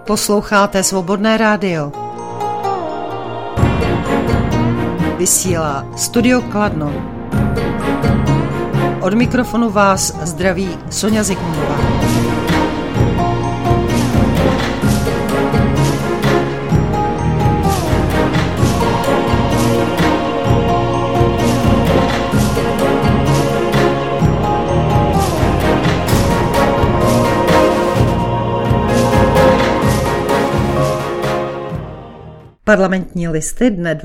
Posloucháte Svobodné rádio. Vysílá Studio Kladno. Od mikrofonu vás zdraví Sonja Zikmundová. Parlamentní listy dne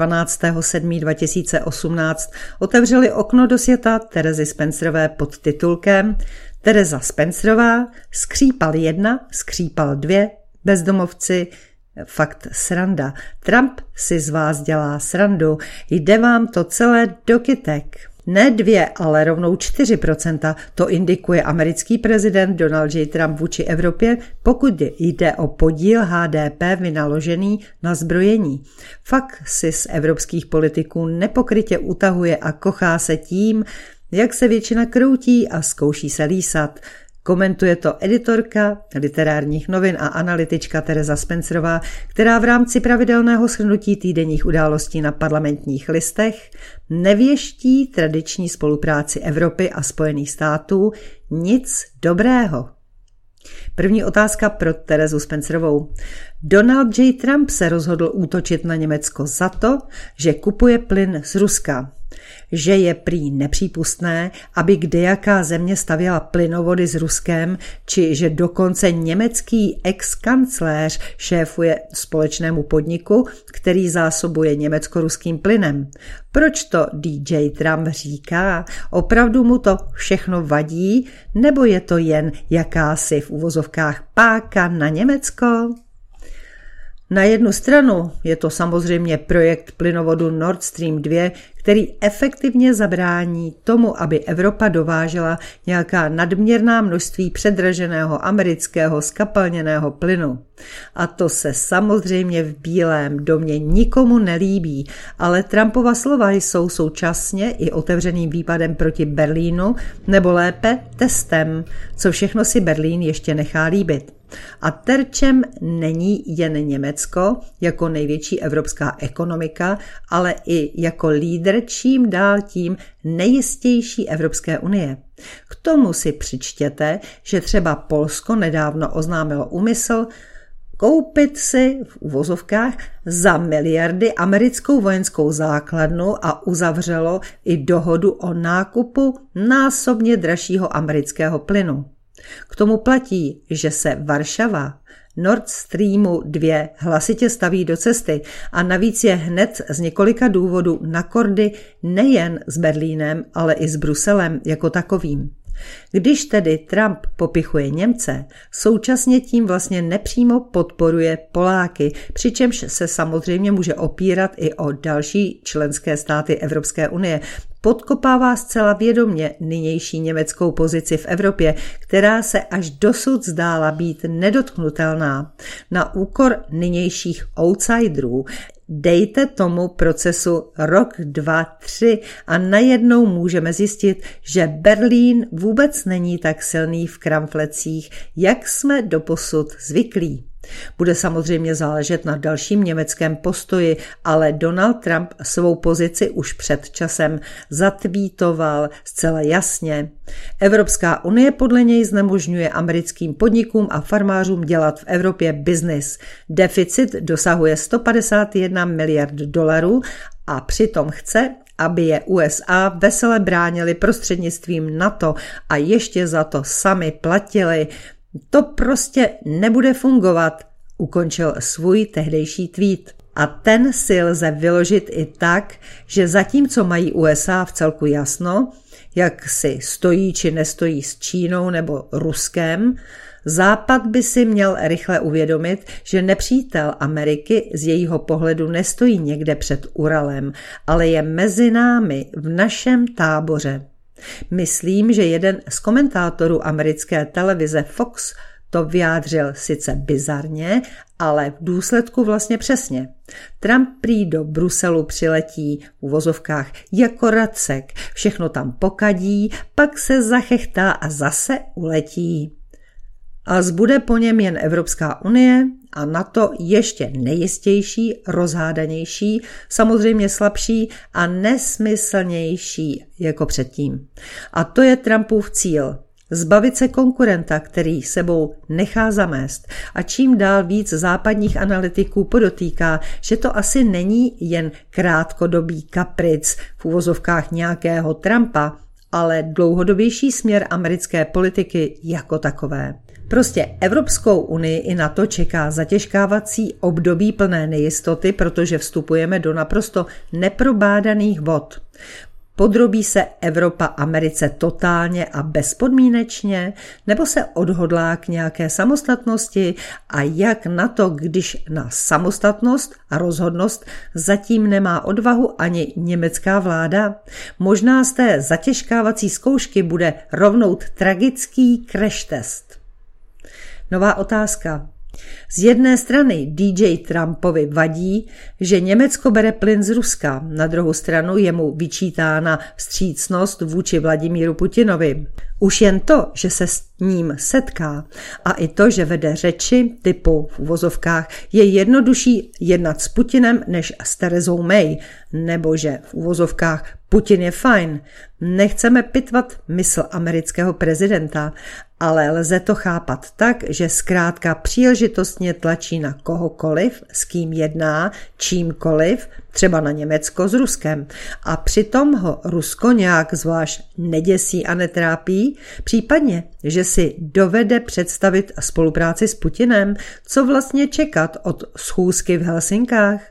12.7.2018 otevřely okno do světa Terezy Spencerové pod titulkem Tereza Spencerová, Skřípal 1, Skřípal 2, bezdomovci, fakt sranda. Trump si z vás dělá srandu, jde vám to celé do kytek. Ne 2, ale rovnou 4%, to indikuje americký prezident Donald J. Trump vůči Evropě, pokud jde o podíl HDP vynaložený na zbrojení. Fakt si z evropských politiků nepokrytě utahuje a kochá se tím, jak se většina kroutí a zkouší se lísat. Komentuje to editorka literárních novin a analytička Tereza Spencerová, která v rámci pravidelného shrnutí týdenních událostí na Parlamentních listech nevěští tradiční spolupráci Evropy a Spojených států nic dobrého. První otázka pro Terezu Spencerovou. Donald J. Trump se rozhodl útočit na Německo za to, že kupuje plyn z Ruska. Že je prý nepřípustné, aby kdejaká země stavěla plynovody s Ruskem, či že dokonce německý ex-kancléř šéfuje společnému podniku, který zásobuje německo-ruským plynem. Proč to DJ Trump říká? Opravdu mu to všechno vadí, nebo je to jen jakási v uvozovkách páka na Německo? Na jednu stranu je to samozřejmě projekt plynovodu Nord Stream 2, který efektivně zabrání tomu, aby Evropa dovážela nějaká nadměrná množství předraženého amerického skapalněného plynu. A to se samozřejmě v Bílém domě nikomu nelíbí, ale Trumpova slova jsou současně i otevřeným výpadem proti Berlínu, nebo lépe testem, co všechno si Berlín ještě nechá líbit. A terčem není jen Německo jako největší evropská ekonomika, ale i jako lídr čím dál tím nejistější Evropské unie. K tomu si přičtěte, že třeba Polsko nedávno oznámilo úmysl koupit si v uvozovkách za miliardy americkou vojenskou základnu a uzavřelo i dohodu o nákupu násobně dražšího amerického plynu. K tomu platí, že se Varšava Nord Streamu 2 hlasitě staví do cesty a navíc je hned z několika důvodů na kordy nejen s Berlínem, ale i s Bruselem jako takovým. Když tedy Trump popichuje Němce, současně tím vlastně nepřímo podporuje Poláky, přičemž se samozřejmě může opírat i o další členské státy Evropské unie. Podkopává zcela vědomě nynější německou pozici v Evropě, která se až dosud zdála být nedotknutelná. Na úkor nynějších outsiderů dejte tomu procesu rok, 2, 3 a najednou můžeme zjistit, že Berlín vůbec není tak silný v kramflecích, jak jsme doposud zvyklí. Bude samozřejmě záležet na dalším německém postoji, ale Donald Trump svou pozici už před časem zatvítoval zcela jasně. Evropská unie podle něj znemožňuje americkým podnikům a farmářům dělat v Evropě biznis. Deficit dosahuje 151 miliard dolarů a přitom chce, aby je USA vesele bránili prostřednictvím NATO a ještě za to sami platili. To prostě nebude fungovat, ukončil svůj tehdejší tweet. A ten si lze vyložit i tak, že zatímco mají USA v celku jasno, jak si stojí či nestojí s Čínou nebo Ruskem, Západ by si měl rychle uvědomit, že nepřítel Ameriky z jejího pohledu nestojí někde před Uralem, ale je mezi námi v našem táboře. Myslím, že jeden z komentátorů americké televize Fox to vyjádřil sice bizarně, ale v důsledku vlastně přesně. Trump prý do Bruselu přiletí v uvozovkách jako racek, všechno tam pokadí, pak se zachechtá a zase uletí. A zbude po něm jen Evropská unie a NATO ještě nejistější, rozhádanější, samozřejmě slabší a nesmyslnější jako předtím. A to je Trumpův cíl. Zbavit se konkurenta, který sebou nechá zamést. A čím dál víc západních analytiků podotýká, že to asi není jen krátkodobý kapric v uvozovkách nějakého Trumpa, ale dlouhodobější směr americké politiky jako takové. Prostě Evropskou unii i NATO čeká zatěžkávací období plné nejistoty, protože vstupujeme do naprosto neprobádaných vod. Podrobí se Evropa Americe totálně a bezpodmínečně, nebo se odhodlá k nějaké samostatnosti a jak na to, když na samostatnost a rozhodnost zatím nemá odvahu ani německá vláda? Možná z té zatěžkávací zkoušky bude rovnout tragický crash test. Nová otázka. Z jedné strany DJ Trumpovi vadí, že Německo bere plyn z Ruska, na druhou stranu je mu vyčítána vstřícnost vůči Vladimíru Putinovi. Už jen to, že se s ním setká a i to, že vede řeči typu v uvozovkách je jednodušší jednat s Putinem než s Terezou May, nebo že v uvozovkách Putin je fajn. Nechceme pitvat mysl amerického prezidenta, ale lze to chápat tak, že zkrátka příležitostně tlačí na kohokoliv, s kým jedná, čímkoliv, třeba na Německo s Ruskem. A přitom ho Rusko nějak zvlášť neděsí a netrápí, případně, že si dovede představit spolupráci s Putinem, co vlastně čekat od schůzky v Helsinkách.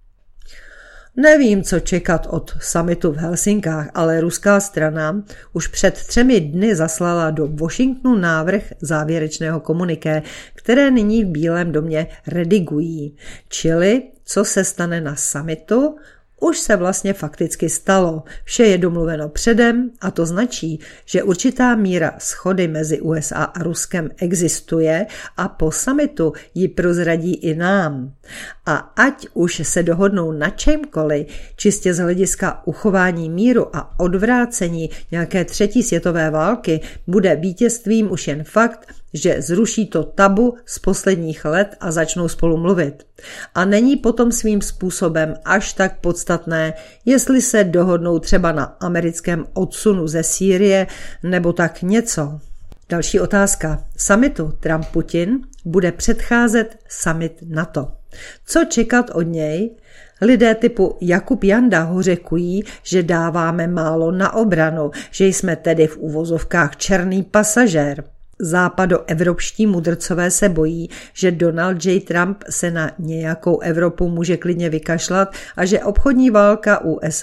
Nevím, co čekat od summitu v Helsinkách, ale ruská strana už před 3 dny zaslala do Washingtonu návrh závěrečného komuniké, které nyní v Bílém domě redigují. Čili, co se stane na summitu, už se vlastně fakticky stalo. Vše je domluveno předem a to značí, že určitá míra shody mezi USA a Ruskem existuje a po summitu ji prozradí i nám. A ať už se dohodnou na čemkoliv, čistě z hlediska uchování míru a odvrácení nějaké 3. světové války, bude vítězstvím už jen fakt, že zruší to tabu z posledních let a začnou spolu mluvit. A není potom svým způsobem až tak podstatné, jestli se dohodnou třeba na americkém odsunu ze Sýrie nebo tak něco. Další otázka. Summitu Trump-Putin bude předcházet summit NATO. Co čekat od něj? Lidé typu Jakub Janda hořekují, že dáváme málo na obranu, že jsme tedy v uvozovkách černý pasažér. Západoevropští mudrcové se bojí, že Donald J. Trump se na nějakou Evropu může klidně vykašlat a že obchodní válka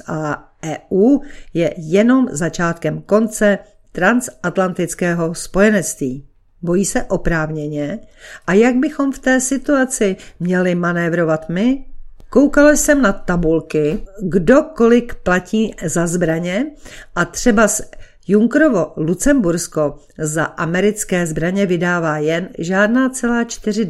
USA-EU je jenom začátkem konce transatlantického spojenectví. Bojí se oprávněně? A jak bychom v té situaci měli manévrovat my? Koukala jsem na tabulky, kdo kolik platí za zbraně a třeba Junckerovo Lucembursko za americké zbraně vydává jen žádná celá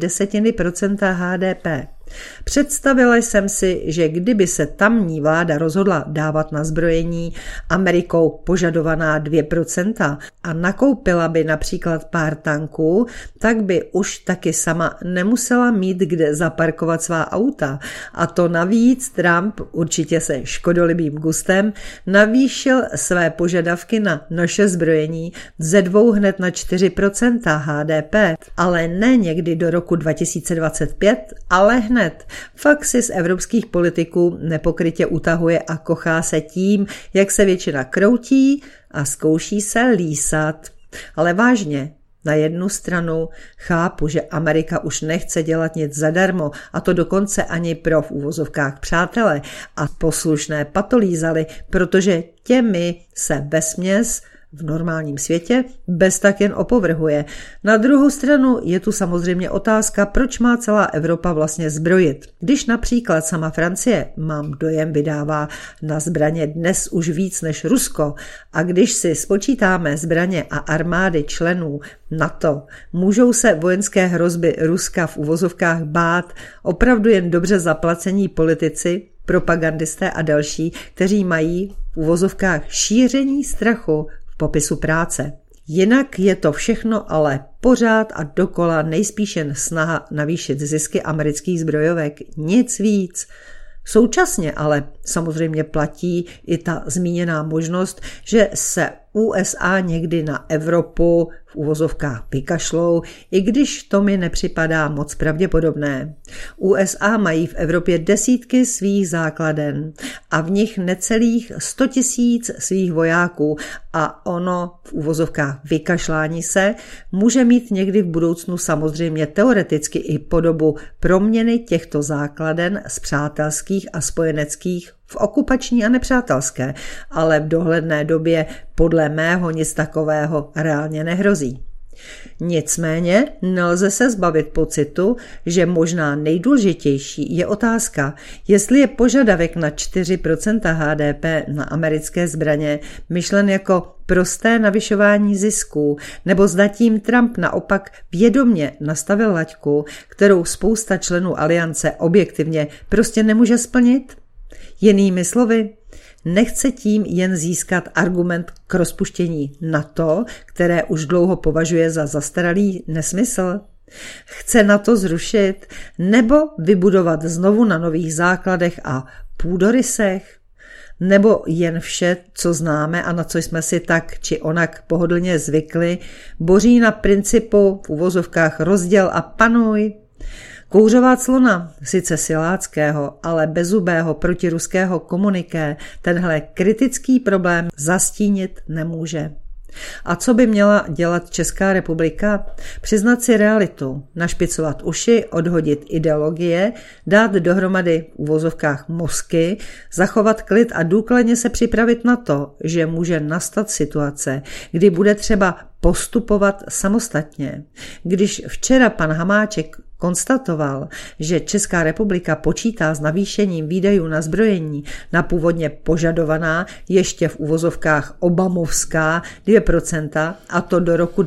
0,4% HDP. Představila jsem si, že kdyby se tamní vláda rozhodla dávat na zbrojení Amerikou požadovaná 2% a nakoupila by například pár tanků, tak by už taky sama nemusela mít kde zaparkovat svá auta. A to navíc Trump, určitě se škodolibým gustem, navýšil své požadavky na naše zbrojení ze 2 hned na 4% HDP, ale ne někdy do roku 2025, ale hned. Fakt si z evropských politiků nepokrytě utahuje a kochá se tím, jak se většina kroutí a zkouší se lísat. Ale vážně, na jednu stranu chápu, že Amerika už nechce dělat nic zadarmo, a to dokonce ani pro v úvozovkách přátele a poslušné patolízaly, protože těmi se vesměs v normálním světě bez tak jen opovrhuje. Na druhou stranu je tu samozřejmě otázka, proč má celá Evropa vlastně zbrojit. Když například sama Francie, mám dojem, vydává na zbraně dnes už víc než Rusko, a když si spočítáme zbraně a armády členů NATO, můžou se vojenské hrozby Ruska v uvozovkách bát opravdu jen dobře zaplacení politici, propagandisté a další, kteří mají v uvozovkách šíření strachu v popisu práce. Jinak je to všechno ale pořád a dokola nejspíš jen snaha navýšit zisky amerických zbrojovek, nic víc. Současně ale samozřejmě platí i ta zmíněná možnost, že se USA někdy na Evropu v uvozovkách vykašlou, i když to mi nepřipadá moc pravděpodobné. USA mají v Evropě desítky svých základen a v nich necelých 100 000 svých vojáků a ono v uvozovkách vykašlání se může mít někdy v budoucnu samozřejmě teoreticky i podobu proměny těchto základen z přátelských a spojeneckých v okupační a nepřátelské, ale v dohledné době podle mého nic takového reálně nehrozí. Nicméně nelze se zbavit pocitu, že možná nejdůležitější je otázka, jestli je požadavek na 4% HDP na americké zbraně myšlen jako prosté navyšování zisků, nebo zda tím Trump naopak vědomě nastavil laťku, kterou spousta členů aliance objektivně prostě nemůže splnit? Jinými slovy, nechce tím jen získat argument k rozpuštění NATO, které už dlouho považuje za zastaralý nesmysl? Chce NATO zrušit nebo vybudovat znovu na nových základech a půdorysech? Nebo jen vše, co známe a na co jsme si tak či onak pohodlně zvykli, boří na principu v uvozovkách rozděl a panuj? Kouřová clona, sice siláckého, ale bezzubého protiruského komuniké, tenhle kritický problém zastínit nemůže. A co by měla dělat Česká republika? Přiznat si realitu, našpicovat uši, odhodit ideologie, dát dohromady v uvozovkách mozky, zachovat klid a důkladně se připravit na to, že může nastat situace, kdy bude třeba postupovat samostatně. Když včera pan Hamáček konstatoval, že Česká republika počítá s navýšením výdajů na zbrojení na původně požadovaná, ještě v uvozovkách obamovská 2%, a to do roku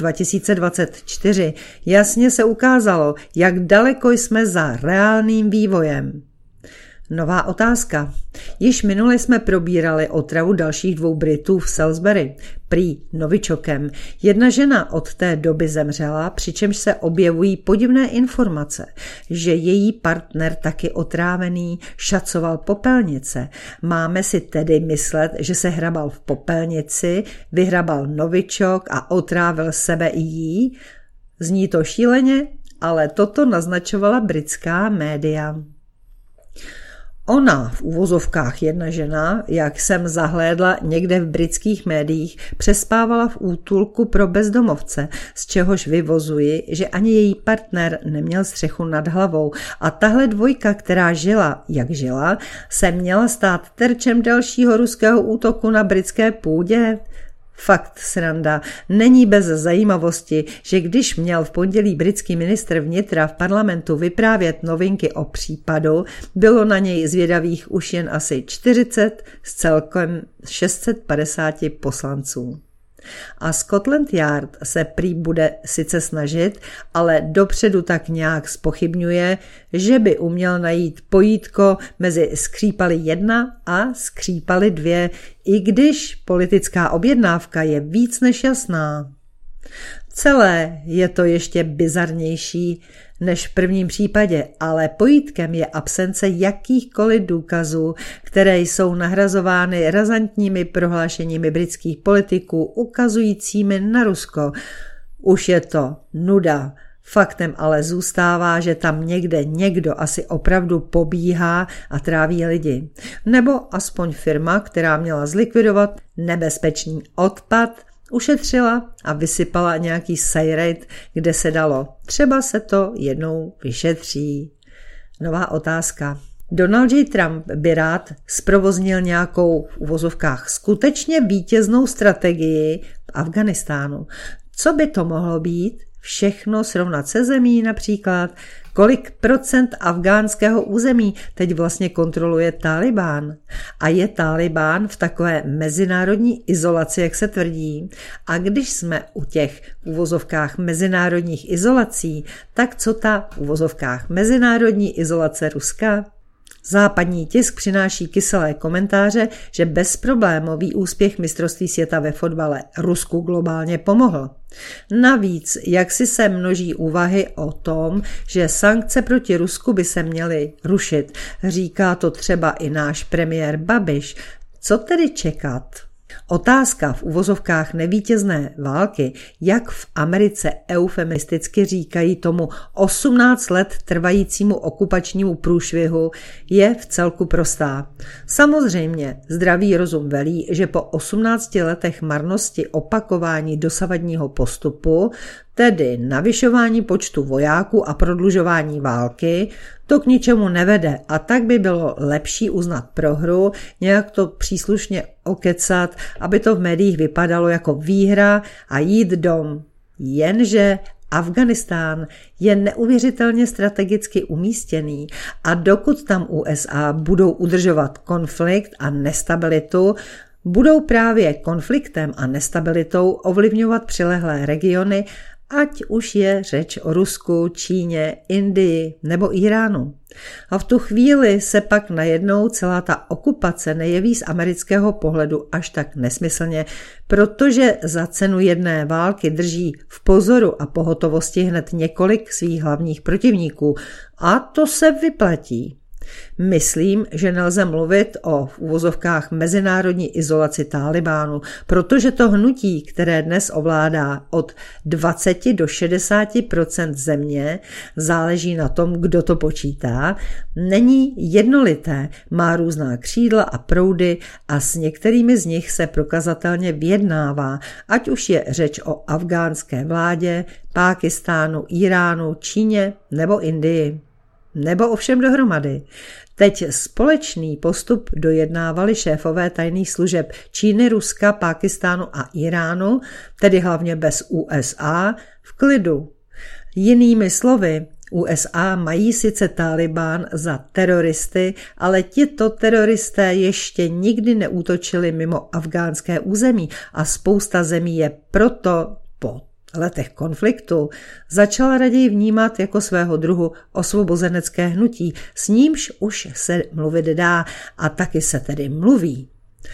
2024, jasně se ukázalo, jak daleko jsme za reálným vývojem. Nová otázka. Již minule jsme probírali otravu dalších 2 Britů v Salisbury, prý novičokem. Jedna žena od té doby zemřela, přičemž se objevují podivné informace, že její partner taky otrávený šacoval popelnice. Máme si tedy myslet, že se hrabal v popelnici, vyhrabal novičok a otrávil sebe i jí? Zní to šíleně, ale toto naznačovala britská média. Ona, v uvozovkách jedna žena, jak jsem zahlédla někde v britských médiích, přespávala v útulku pro bezdomovce, z čehož vyvozuji, že ani její partner neměl střechu nad hlavou a tahle dvojka, která žila, jak žila, se měla stát terčem dalšího ruského útoku na britské půdě. Fakt sranda. Není bez zajímavosti, že když měl v pondělí britský ministr vnitra v parlamentu vyprávět novinky o případu, bylo na něj zvědavých už jen asi 40 z celkem 650 poslanců. A Scotland Yard se prý bude sice snažit, ale dopředu tak nějak zpochybňuje, že by uměl najít pojítko mezi Skřípaly 1 a Skřípaly 2, i když politická objednávka je víc než jasná. Celé je to ještě bizarnější než v prvním případě, ale pojítkem je absence jakýchkoliv důkazů, které jsou nahrazovány razantními prohlášeními britských politiků ukazujícími na Rusko. Už je to nuda. Faktem ale zůstává, že tam někde někdo asi opravdu pobíhá a tráví lidi. Nebo aspoň firma, která měla zlikvidovat nebezpečný odpad, ušetřila a vysypala nějaký sajrejt, kde se dalo. Třeba se to jednou vyšetří. Nová otázka. Donald J. Trump by rád zprovoznil nějakou v uvozovkách skutečně vítěznou strategii v Afghánistánu. Co by to mohlo být? Všechno srovnat se zemí například? Kolik procent afghánského území teď vlastně kontroluje Tálibán? A je Tálibán v takové mezinárodní izolaci, jak se tvrdí? A když jsme u těch v uvozovkách mezinárodních izolací, tak co ta v uvozovkách mezinárodní izolace Ruska? Západní tisk přináší kyselé komentáře, že bezproblémový úspěch mistrovství světa ve fotbale Rusku globálně pomohl. Navíc, jak si se množí úvahy o tom, že sankce proti Rusku by se měly rušit. Říká to třeba i náš premiér Babiš. Co tedy čekat? Otázka v uvozovkách nevítězné války, jak v Americe eufemisticky říkají tomu 18 let trvajícímu okupačnímu průšvihu, je vcelku prostá. Samozřejmě zdravý rozum velí, že po 18 letech marnosti opakování dosavadního postupu, tedy navyšování počtu vojáků a prodlužování války, to k ničemu nevede a tak by bylo lepší uznat prohru, nějak to příslušně okecat, aby to v médiích vypadalo jako výhra a jít dom. Jenže Afghánistán je neuvěřitelně strategicky umístěný a dokud tam USA budou udržovat konflikt a nestabilitu, budou právě konfliktem a nestabilitou ovlivňovat přilehlé regiony, ať už je řeč o Rusku, Číně, Indii nebo Iránu. A v tu chvíli se pak najednou celá ta okupace nejeví z amerického pohledu až tak nesmyslně, protože za cenu jedné války drží v pozoru a pohotovosti hned několik svých hlavních protivníků. A to se vyplatí. Myslím, že nelze mluvit o v uvozovkách mezinárodní izolaci Tálibánu, protože to hnutí, které dnes ovládá od 20 do 60% země, záleží na tom, kdo to počítá, není jednolité, má různá křídla a proudy a s některými z nich se prokazatelně vyjednává, ať už je řeč o afghánské vládě, Pákistánu, Iránu, Číně nebo Indii. Nebo ovšem dohromady. Teď společný postup dojednávali šéfové tajných služeb Číny, Ruska, Pákistánu a Iránu, tedy hlavně bez USA, v klidu. Jinými slovy, USA mají sice Tálibán za teroristy, ale tito teroristé ještě nikdy neútočili mimo afghánské území a spousta zemí je proto po letech konfliktu začala raději vnímat jako svého druhu osvobozenecké hnutí, s nímž už se mluvit dá a taky se tedy mluví.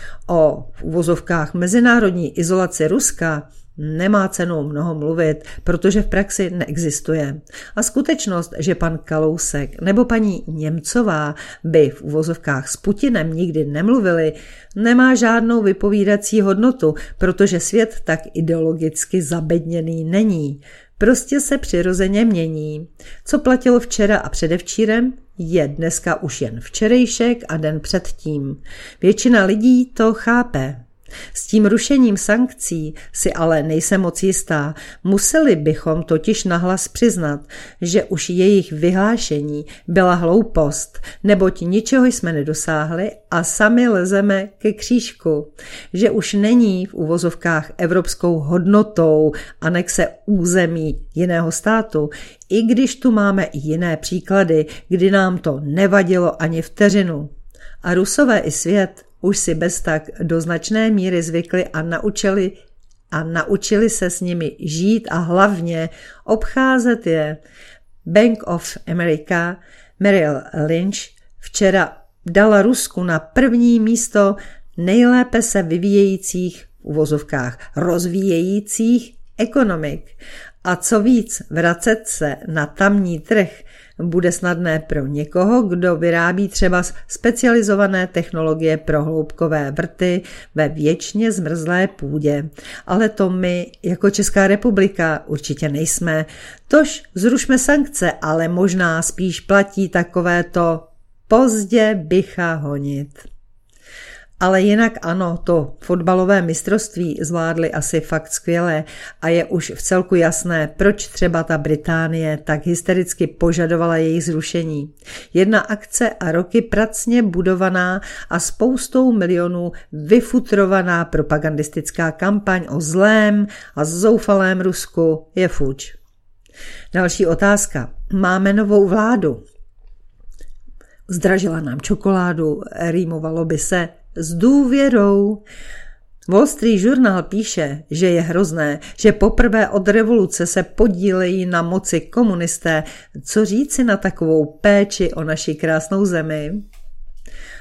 O v uvozovkách mezinárodní izolaci Ruska nemá cenu mnoho mluvit, protože v praxi neexistuje. A skutečnost, že pan Kalousek nebo paní Němcová by v uvozovkách s Putinem nikdy nemluvili, nemá žádnou vypovídací hodnotu, protože svět tak ideologicky zabedněný není. Prostě se přirozeně mění. Co platilo včera a předevčírem, je dneska už jen včerejšek a den předtím. Většina lidí to chápe. S tím rušením sankcí si ale nejsem moc jistá. Museli bychom totiž nahlas přiznat, že už jejich vyhlášení byla hloupost, neboť ničeho jsme nedosáhli a sami lezeme ke křížku. Že už není v uvozovkách evropskou hodnotou anexe území jiného státu, i když tu máme i jiné příklady, kdy nám to nevadilo ani vteřinu. A Rusové i svět už si bez tak do značné míry zvykli a naučili se s nimi žít a hlavně obcházet je. Bank of America Merrill Lynch včera dala Rusku na první místo nejlépe se vyvíjejících, v uvozovkách rozvíjejících ekonomik. A co víc, vracet se na tamní trh bude snadné pro někoho, kdo vyrábí třeba specializované technologie pro hloubkové vrty ve věčně zmrzlé půdě. Ale to my jako Česká republika určitě nejsme. Tož zrušme sankce, ale možná spíš platí takovéto pozdě bycha honit. Ale jinak ano, to fotbalové mistrovství zvládli asi fakt skvěle a je už v celku jasné, proč třeba ta Británie tak hystericky požadovala jejich zrušení. Jedna akce a roky pracně budovaná a spoustou milionů vyfutrovaná propagandistická kampaň o zlém a zoufalém Rusku je fuč. Další otázka. Máme novou vládu. Zdražila nám čokoládu, rýmovalo by se s důvěrou. Wall Street Journal píše, že je hrozné, že poprvé od revoluce se podílejí na moci komunisté. Co říci na takovou péči o naši krásnou zemi?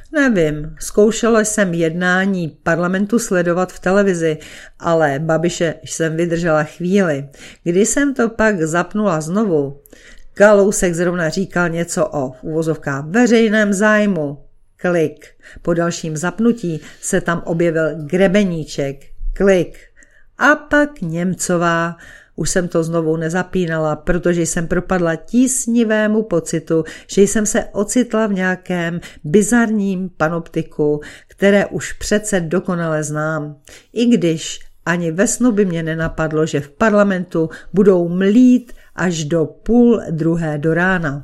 Nevím, zkoušela jsem jednání parlamentu sledovat v televizi, ale Babiše jsem vydržela chvíli. Když jsem to pak zapnula znovu, Kalousek zrovna říkal něco o v uvozovkách veřejném zájmu. Klik. Po dalším zapnutí se tam objevil Grebeníček. Klik. A pak Němcová. Už jsem to znovu nezapínala, protože jsem propadla tísnivému pocitu, že jsem se ocitla v nějakém bizarním panoptiku, které už přece dokonale znám. I když ani ve snu by mě nenapadlo, že v parlamentu budou mlít až do 1:30 do rána.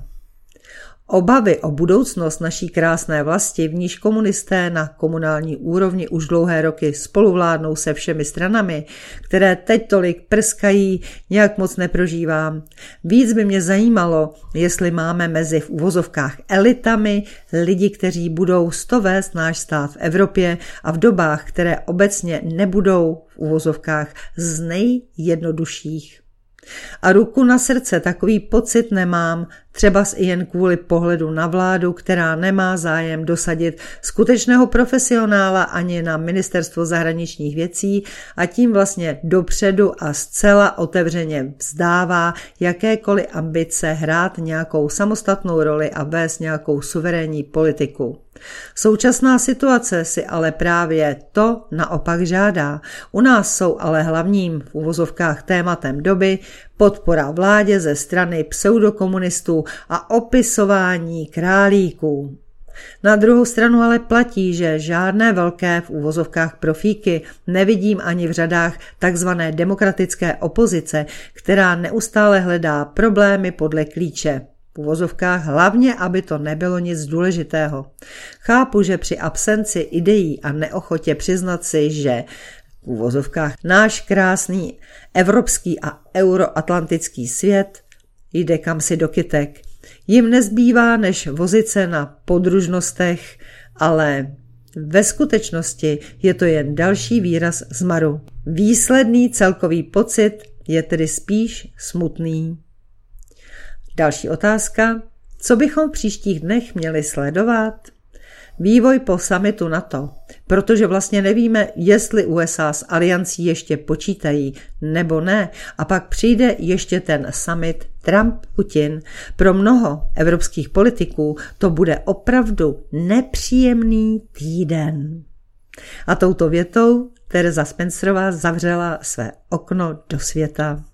Obavy o budoucnost naší krásné vlasti, v níž komunisté na komunální úrovni už dlouhé roky spoluvládnou se všemi stranami, které teď tolik prskají, nějak moc neprožívám. Víc by mě zajímalo, jestli máme mezi v uvozovkách elitami lidi, kteří budou vést náš stát v Evropě a v dobách, které obecně nebudou v uvozovkách z nejjednodušších. A ruku na srdce, takový pocit nemám, třeba i jen kvůli pohledu na vládu, která nemá zájem dosadit skutečného profesionála ani na ministerstvo zahraničních věcí a tím vlastně dopředu a zcela otevřeně vzdává jakékoliv ambice hrát nějakou samostatnou roli a vést nějakou suverénní politiku. Současná situace si ale právě to naopak žádá. U nás jsou ale hlavním v uvozovkách tématem doby podpora vládě ze strany pseudokomunistů a opisování králíků. Na druhou stranu ale platí, že žádné velké v uvozovkách profíky nevidím ani v řadách takzvané demokratické opozice, která neustále hledá problémy podle klíče. V uvozovkách hlavně, aby to nebylo nic důležitého. Chápu, že při absenci ideí a neochotě přiznat si, že v uvozovkách náš krásný evropský a euroatlantický svět jde kamsi do kytek. Jim nezbývá, než vozit se na podružnostech, ale ve skutečnosti je to jen další výraz zmaru. Výsledný celkový pocit je tedy spíš smutný. Další otázka. Co bychom v příštích dnech měli sledovat? Vývoj po summitu NATO, protože vlastně nevíme, jestli USA s aliancí ještě počítají nebo ne, a pak přijde ještě ten summit Trump-Putin. Pro mnoho evropských politiků to bude opravdu nepříjemný týden. A touto větou Tereza Spencerová zavřela své okno do světa.